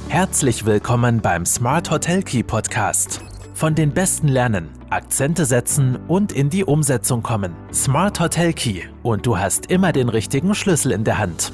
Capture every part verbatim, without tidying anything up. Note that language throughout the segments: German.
Herzlich willkommen beim Smart Hotel Key Podcast. Von den Besten lernen, Akzente setzen und in die Umsetzung kommen. Smart Hotel Key und du hast immer den richtigen Schlüssel in der Hand.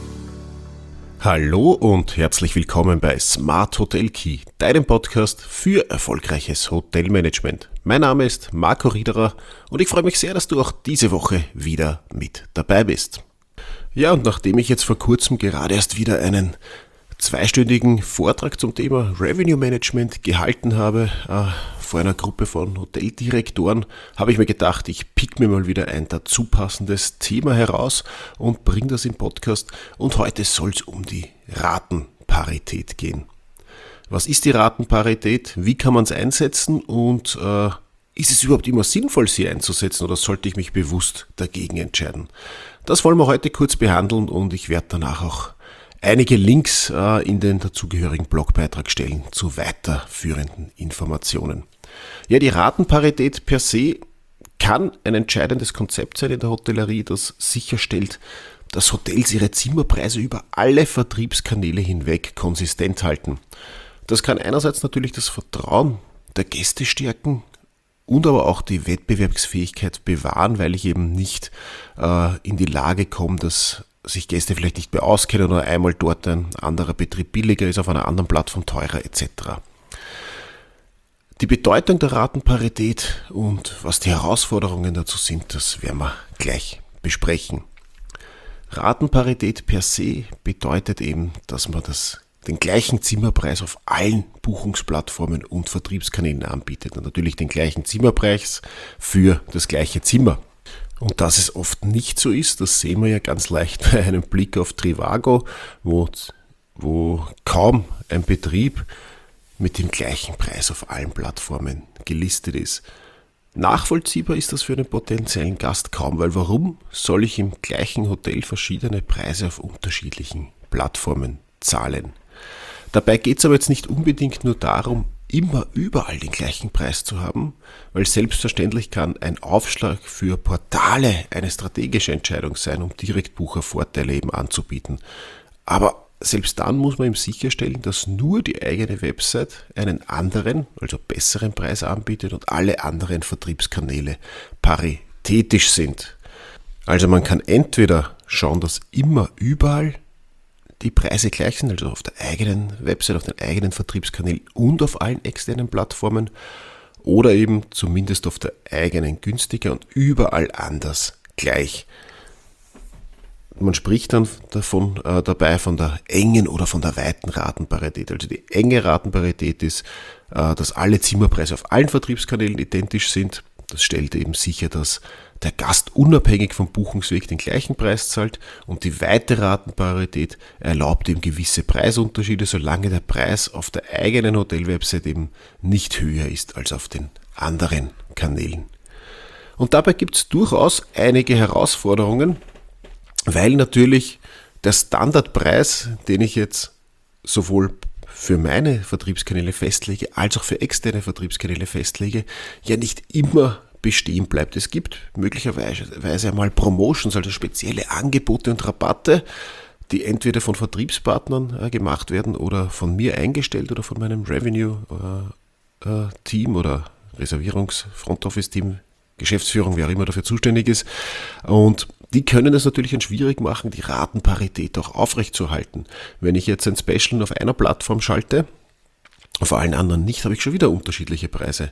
Hallo und herzlich willkommen bei Smart Hotel Key, deinem Podcast für erfolgreiches Hotelmanagement. Mein Name ist Marco Riederer und ich freue mich sehr, dass du auch diese Woche wieder mit dabei bist. Ja, und nachdem ich jetzt vor kurzem gerade erst wieder einen zweistündigen Vortrag zum Thema Revenue Management gehalten habe, äh, vor einer Gruppe von Hoteldirektoren, habe ich mir gedacht, ich pick mir mal wieder ein dazu passendes Thema heraus und bringe das im Podcast. Und heute soll es um die Ratenparität gehen. Was ist die Ratenparität? Wie kann man es einsetzen? Und äh, ist es überhaupt immer sinnvoll, sie einzusetzen, oder sollte ich mich bewusst dagegen entscheiden? Das wollen wir heute kurz behandeln und ich werde danach auch einige Links äh, in den dazugehörigen Blogbeitrag stellen zu weiterführenden Informationen. Ja, die Ratenparität per se kann ein entscheidendes Konzept sein in der Hotellerie, das sicherstellt, dass Hotels ihre Zimmerpreise über alle Vertriebskanäle hinweg konsistent halten. Das kann einerseits natürlich das Vertrauen der Gäste stärken und aber auch die Wettbewerbsfähigkeit bewahren, weil ich eben nicht äh, in die Lage komme, dass sich Gäste vielleicht nicht mehr auskennen oder einmal dort ein anderer Betrieb billiger ist, auf einer anderen Plattform teurer et cetera. Die Bedeutung der Ratenparität und was die Herausforderungen dazu sind, das werden wir gleich besprechen. Ratenparität per se bedeutet eben, dass man das, den gleichen Zimmerpreis auf allen Buchungsplattformen und Vertriebskanälen anbietet und natürlich den gleichen Zimmerpreis für das gleiche Zimmer. Und dass es oft nicht so ist, das sehen wir ja ganz leicht bei einem Blick auf Trivago, wo, wo kaum ein Betrieb mit dem gleichen Preis auf allen Plattformen gelistet ist. Nachvollziehbar ist das für einen potenziellen Gast kaum, weil warum soll ich im gleichen Hotel verschiedene Preise auf unterschiedlichen Plattformen zahlen? Dabei geht es aber jetzt nicht unbedingt nur darum, immer überall den gleichen Preis zu haben, weil selbstverständlich kann ein Aufschlag für Portale eine strategische Entscheidung sein, um Direktbuchervorteile eben anzubieten. Aber selbst dann muss man eben sicherstellen, dass nur die eigene Website einen anderen, also besseren Preis anbietet und alle anderen Vertriebskanäle paritätisch sind. Also man kann entweder schauen, dass immer überall die Preise gleich sind, also auf der eigenen Website, auf den eigenen Vertriebskanälen und auf allen externen Plattformen, oder eben zumindest auf der eigenen günstiger und überall anders gleich. Man spricht dann davon äh, dabei von der engen oder von der weiten Ratenparität. Also die enge Ratenparität ist, äh, dass alle Zimmerpreise auf allen Vertriebskanälen identisch sind. Das stellt eben sicher, dass der Gast unabhängig vom Buchungsweg den gleichen Preis zahlt, und die weite Ratenparität erlaubt eben gewisse Preisunterschiede, solange der Preis auf der eigenen Hotelwebsite eben nicht höher ist als auf den anderen Kanälen. Und dabei gibt es durchaus einige Herausforderungen, weil natürlich der Standardpreis, den ich jetzt sowohl für meine Vertriebskanäle festlege, als auch für externe Vertriebskanäle festlege, ja nicht immer bestehen bleibt. Es gibt möglicherweise einmal Promotions, also spezielle Angebote und Rabatte, die entweder von Vertriebspartnern äh, gemacht werden oder von mir eingestellt oder von meinem Revenue-Team äh, äh, oder Reservierungs-Front-Office-Team, Geschäftsführung, wer auch immer dafür zuständig ist. Und die können es natürlich dann schwierig machen, die Ratenparität auch aufrechtzuerhalten. Wenn ich jetzt ein Special auf einer Plattform schalte, auf allen anderen nicht, habe ich schon wieder unterschiedliche Preise.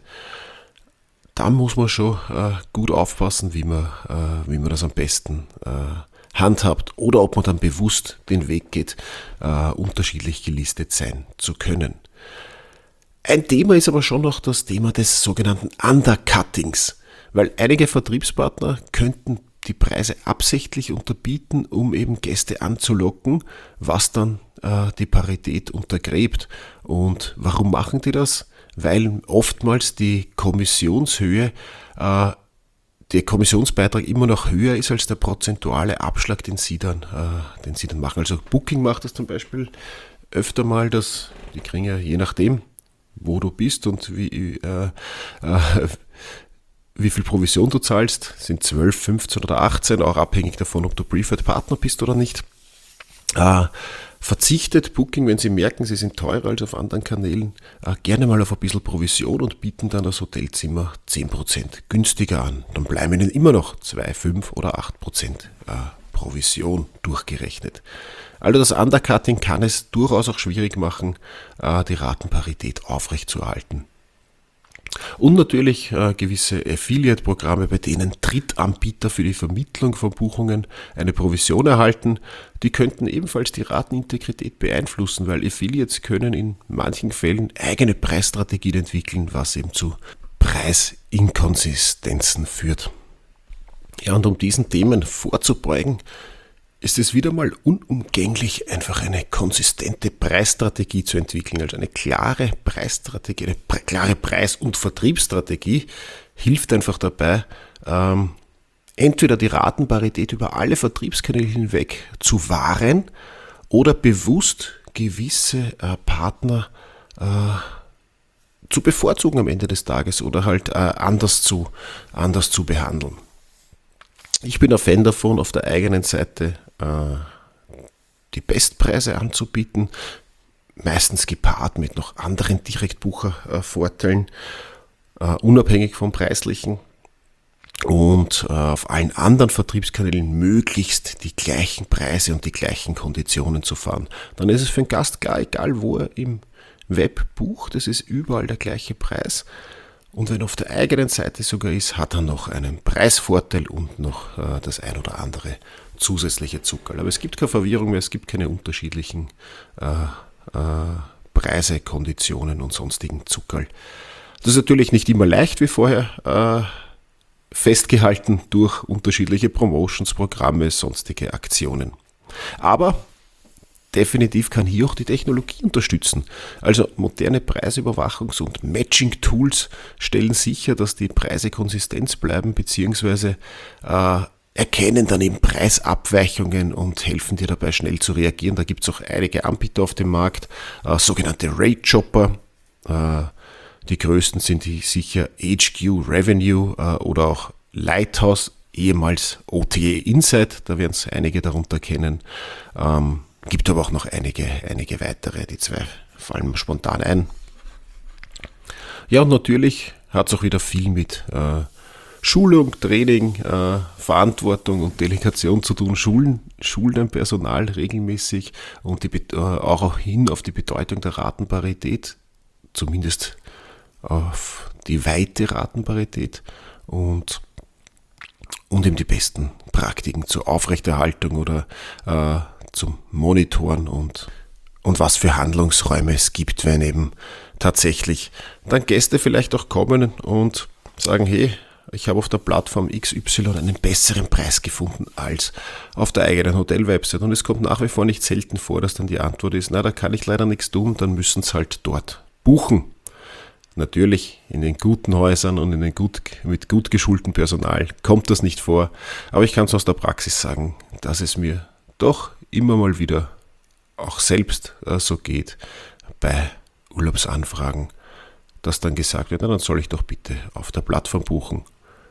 Da muss man schon äh, gut aufpassen, wie man, äh, wie man das am besten äh, handhabt, oder ob man dann bewusst den Weg geht, äh, unterschiedlich gelistet sein zu können. Ein Thema ist aber schon noch das Thema des sogenannten Undercuttings, weil einige Vertriebspartner könnten die Preise absichtlich unterbieten, um eben Gäste anzulocken, was dann äh, die Parität untergräbt. Und warum machen die das? Weil oftmals die Kommissionshöhe, äh, der Kommissionsbeitrag immer noch höher ist als der prozentuale Abschlag, den sie dann, äh, den sie dann machen. Also Booking macht das zum Beispiel öfter mal, dass die kriegen ja je nachdem, wo du bist und wie, äh, äh, wie viel Provision du zahlst, sind zwölf, fünfzehn oder achtzehn, auch abhängig davon, ob du Preferred Partner bist oder nicht. Äh, verzichtet Booking, wenn sie merken, sie sind teurer als auf anderen Kanälen, äh, gerne mal auf ein bisschen Provision und bieten dann das Hotelzimmer zehn Prozent günstiger an. Dann bleiben ihnen immer noch zwei, fünf oder acht Prozent äh, Provision durchgerechnet. Also das Undercutting kann es durchaus auch schwierig machen, äh, die Ratenparität aufrechtzuerhalten. Und natürlich äh, gewisse Affiliate-Programme, bei denen Drittanbieter für die Vermittlung von Buchungen eine Provision erhalten, die könnten ebenfalls die Ratenintegrität beeinflussen, weil Affiliates können in manchen Fällen eigene Preisstrategien entwickeln, was eben zu Preisinkonsistenzen führt. Ja, und um diesen Themen vorzubeugen, ist es wieder mal unumgänglich, einfach eine konsistente Preisstrategie zu entwickeln. Also eine klare Preisstrategie, eine pre- klare Preis- und Vertriebsstrategie hilft einfach dabei, ähm, entweder die Ratenparität über alle Vertriebskanäle hinweg zu wahren oder bewusst gewisse äh, Partner äh, zu bevorzugen am Ende des Tages oder halt äh, anders zu, anders zu behandeln. Ich bin ein Fan davon, auf der eigenen Seite äh, die Bestpreise anzubieten, meistens gepaart mit noch anderen Direktbuchervorteilen, äh, unabhängig vom preislichen, und äh, auf allen anderen Vertriebskanälen möglichst die gleichen Preise und die gleichen Konditionen zu fahren. Dann ist es für den Gast gar egal, wo er im Web bucht, es ist überall der gleiche Preis. Und wenn auf der eigenen Seite sogar ist, hat er noch einen Preisvorteil und noch äh, das ein oder andere zusätzliche Zuckerl. Aber es gibt keine Verwirrung mehr, es gibt keine unterschiedlichen äh, äh, Preise, Konditionen und sonstigen Zuckerl. Das ist natürlich nicht immer leicht wie vorher, äh, festgehalten durch unterschiedliche Promotions, Programme, sonstige Aktionen. Aber definitiv kann hier auch die Technologie unterstützen. Also moderne Preisüberwachungs- und Matching-Tools stellen sicher, dass die Preise konsistent bleiben, beziehungsweise äh, erkennen dann eben Preisabweichungen und helfen dir dabei schnell zu reagieren. Da gibt es auch einige Anbieter auf dem Markt, äh, sogenannte Rate-Chopper. Äh, die größten sind die sicher H Q Revenue äh, oder auch Lighthouse, ehemals O T A Insight, da werden es einige darunter kennen. Ähm, Gibt aber auch noch einige, einige weitere, die zwei fallen mir spontan ein. Ja, und natürlich hat es auch wieder viel mit äh, Schulung, Training, äh, Verantwortung und Delegation zu tun. Schulen, schulen ein Personal regelmäßig und die, äh, auch, auch hin auf die Bedeutung der Ratenparität, zumindest auf die weite Ratenparität und, und eben die besten Praktiken zur Aufrechterhaltung oder äh, zum Monitoren und, und was für Handlungsräume es gibt, wenn eben tatsächlich dann Gäste vielleicht auch kommen und sagen, hey, ich habe auf der Plattform X Y einen besseren Preis gefunden als auf der eigenen Hotel-Website. Und es kommt nach wie vor nicht selten vor, dass dann die Antwort ist, na, da kann ich leider nichts tun, dann müssen sie halt dort buchen. Natürlich in den guten Häusern und in den gut, mit gut geschultem Personal kommt das nicht vor, aber ich kann es aus der Praxis sagen, dass es mir doch immer mal wieder auch selbst äh, so geht bei Urlaubsanfragen, dass dann gesagt wird, na, dann soll ich doch bitte auf der Plattform buchen,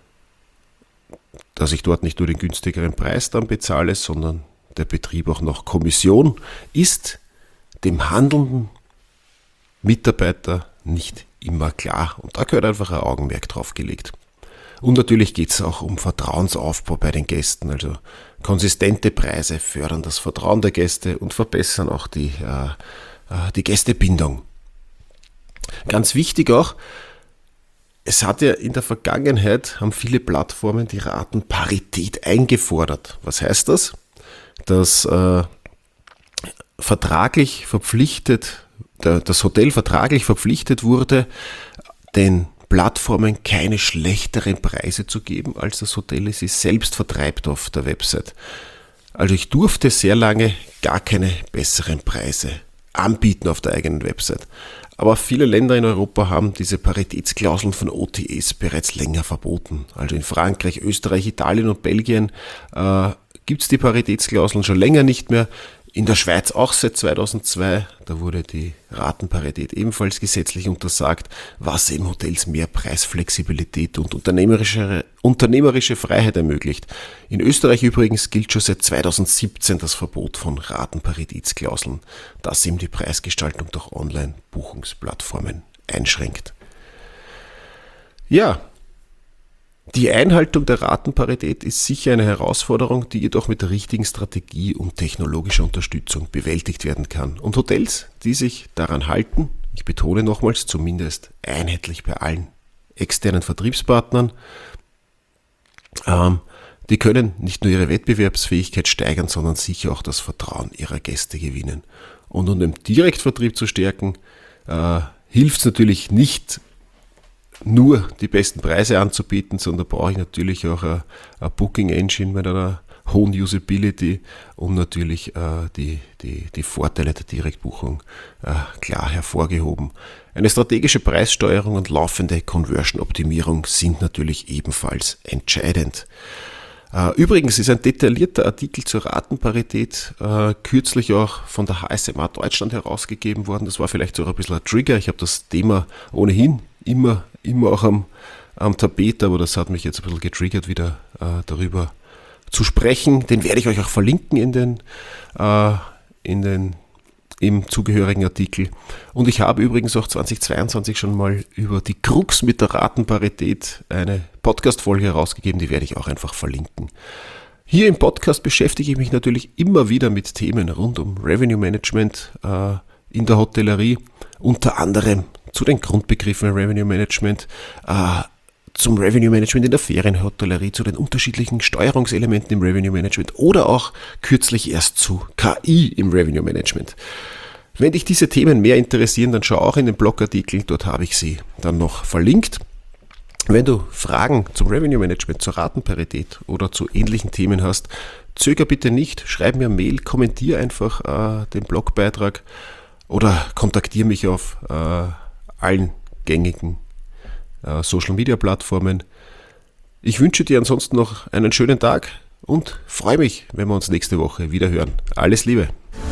dass ich dort nicht nur den günstigeren Preis dann bezahle, sondern der Betrieb auch noch Kommission ist dem handelnden Mitarbeiter nicht immer klar. Und da gehört einfach ein Augenmerk drauf gelegt. Und natürlich geht es auch um Vertrauensaufbau bei den Gästen. Also konsistente Preise fördern das Vertrauen der Gäste und verbessern auch die, äh, die Gästebindung. Ganz wichtig auch, es hat ja in der Vergangenheit, haben viele Plattformen die Ratenparität eingefordert. Was heißt das? Dass äh, vertraglich verpflichtet, der, das Hotel vertraglich verpflichtet wurde, den Plattformen keine schlechteren Preise zu geben, als das Hotel sie selbst vertreibt auf der Website. Also ich durfte sehr lange gar keine besseren Preise anbieten auf der eigenen Website. Aber viele Länder in Europa haben diese Paritätsklauseln von O T As bereits länger verboten. Also in Frankreich, Österreich, Italien und Belgien äh, gibt es die Paritätsklauseln schon länger nicht mehr. In der Schweiz auch seit zweitausendzwei, da wurde die Ratenparität ebenfalls gesetzlich untersagt, was eben Hotels mehr Preisflexibilität und unternehmerische, unternehmerische Freiheit ermöglicht. In Österreich übrigens gilt schon seit zweitausendsiebzehn das Verbot von Ratenparitätsklauseln, das eben die Preisgestaltung durch Online-Buchungsplattformen einschränkt. Ja, die Einhaltung der Ratenparität ist sicher eine Herausforderung, die jedoch mit der richtigen Strategie und technologischer Unterstützung bewältigt werden kann. Und Hotels, die sich daran halten, ich betone nochmals, zumindest einheitlich bei allen externen Vertriebspartnern, ähm, die können nicht nur ihre Wettbewerbsfähigkeit steigern, sondern sicher auch das Vertrauen ihrer Gäste gewinnen. Und um den Direktvertrieb zu stärken, äh, hilft es natürlich nicht, nur die besten Preise anzubieten, sondern brauche ich natürlich auch eine, eine Booking Engine mit einer hohen Usability und natürlich äh, die, die, die Vorteile der Direktbuchung äh, klar hervorgehoben. Eine strategische Preissteuerung und laufende Conversion-Optimierung sind natürlich ebenfalls entscheidend. Äh, übrigens ist ein detaillierter Artikel zur Ratenparität äh, kürzlich auch von der H S M A Deutschland herausgegeben worden. Das war vielleicht so ein bisschen ein Trigger. Ich habe das Thema ohnehin immer, immer auch am, am Tapet, aber das hat mich jetzt ein bisschen getriggert, wieder äh, darüber zu sprechen. Den werde ich euch auch verlinken in den, äh, in den im zugehörigen Artikel. Und ich habe übrigens auch zweitausendzweiundzwanzig schon mal über die Krux mit der Ratenparität eine Podcast-Folge herausgegeben, die werde ich auch einfach verlinken. Hier im Podcast beschäftige ich mich natürlich immer wieder mit Themen rund um Revenue Management äh, in der Hotellerie, unter anderem zu den Grundbegriffen Revenue Management, äh, zum Revenue Management in der Ferienhotellerie, zu den unterschiedlichen Steuerungselementen im Revenue Management oder auch kürzlich erst zu K I im Revenue Management. Wenn dich diese Themen mehr interessieren, dann schau auch in den Blogartikel, dort habe ich sie dann noch verlinkt. Wenn du Fragen zum Revenue Management, zur Ratenparität oder zu ähnlichen Themen hast, zöger bitte nicht, schreib mir eine Mail, kommentiere einfach äh, den Blogbeitrag oder kontaktiere mich auf äh, allen gängigen äh, Social-Media-Plattformen. Ich wünsche dir ansonsten noch einen schönen Tag und freue mich, wenn wir uns nächste Woche wieder hören. Alles Liebe!